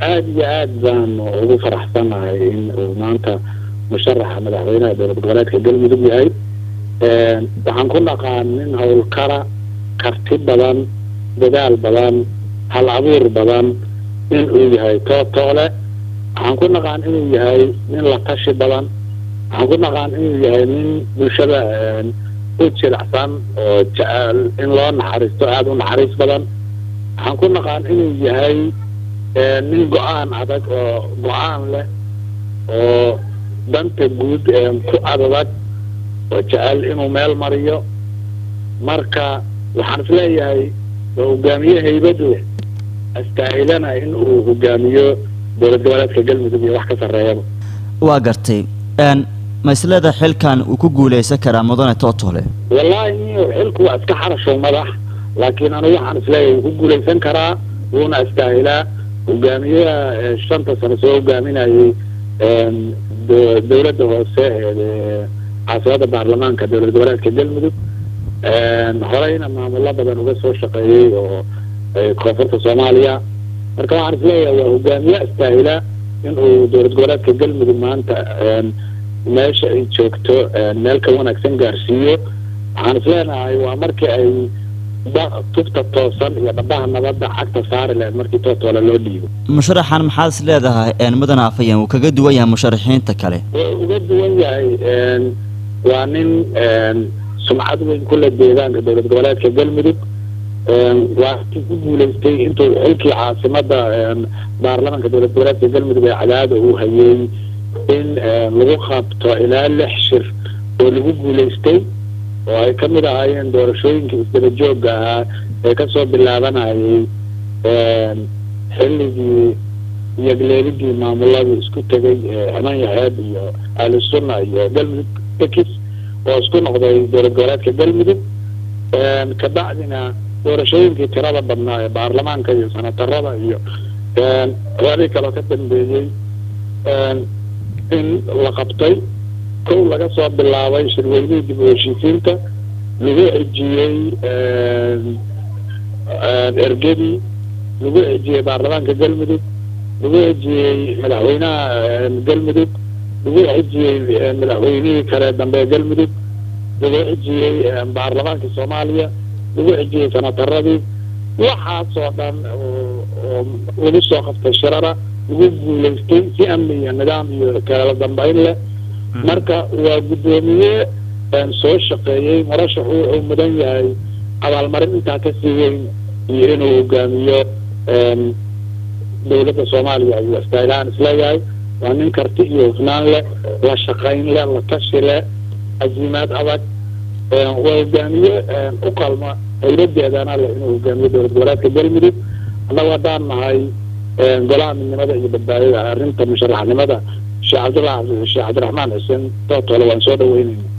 aad baan ugu faraxsanahay in maanta musharaxa madaxweynaha dowlad goboleedka galmudug yahay waxaan ku naqaan nin howlkara karti badan dadaal badan hal abuur badan in uu yahay tootoole waxaan ku naqaan inuu yahay nin la tashi badan waxaan ku naqaan inuu yahay nin bulshada u jilicsan oo jecel in loo naxariisto aada u naxariis badan waxaan ku naqaan inuu yahay nin go-aan adag oo go-aan leh oo danta guud ku adag oo jecel inuu meel mariyo marka waxaan isleeyahay hogaamiye haybad leh astaahilana in uu hogaamiyo dowlad goboleedka galmudug iyo wax ka sarreeyaba waa gartay ma isleeda xilkan uu ku guuleysan karaa mudane tootole wallaahi xilku waa iska xarasho madax laakiin anigu waxaan isleeyahay wuu ku guuleysan karaa wuuna astaahilaa hogaamiyaha 5 sano soo hogaaminayay dowladda hoose caasimada baarlamaanka dowlad goboleedka galmudug horeyna maamulo badan uga soo shaqeeyey oo koonfurta soomaaliya marka waxaan isleeyahay waa hogaamiye astaahila inuu dowlad goboleedka galmudug maanta meesha ay joogto meel ka wanaagsan gaarsiiyo waxaan isleenahay waa markii ay tubta toosan iyo dhabaha nabadda cagta saari lahayd markii tootoole loo dhiibo musharaxan maxaad is leedahay mudane afayeen uu kaga duwan yahay musharaxiinta kale uga duwan yahay waa nin sumcad weyn kula deegaanka dowlad goboleedka galmudug waa ku guuleystay intuu xilkii caasimada baarlamaanka dowlad goboleedka galmudug ee cadaada uu hayay in lagu qabto ilaa 6 shir oo lagu guuleystay oo ay ka mid ahaayeen doorashooyinka isdaba joogga ahaa ee kasoo bilaabanayay xilligii iyo galeeligii maamuladii isku tegay xaman yaheed iyo ahlu sunna iyo galmudug tekis oo isku noqday dowlad goboleedka galmudug kabacdina doorashooyinkii tirada badnaa ee baarlamaanka iyo sanatarada iyo waxyaabihii kaloo ka dambeeyey in la qabtay kow laga soo bilaabay shirweynihii dib u heshiisiinta lagu xijiyey ergadii lagu xijiyey baarlamaanka galmudug lagu xijiyey madaxweynaha galmudug lagu xijiyey madaxweynihii kale dambe galmudug lagu xijiyey baarlamaanka soomaaliya lagu xijiyey sanataradii waxaasoo dhan oo lagu soo qabtay shirara lagu guuleystay si amni iyo nidaam iyo kala dambeyn leh marka waa guddoomiye soo shaqeeyey murashaxu wuxuu mudan yahay abaalmarin intaa ka sii weyn iyo inuu hogaamiyo dowladda soomaaliya ayuu astaahilaan isleeyahay waa nin karti iyo hufnaan leh la shaqayn leh la tashi leh casiimaad adag waa hogaamiye u qalma hayladeedana leh inuu hogaamiyo dowlad goboleedka galmudug annagu haddaan nahay golaha midnimada iyo badbaadada arrinta musharaxnimada sheekh cabdiraxmaan xuseen tootole waan soo dhaweynayna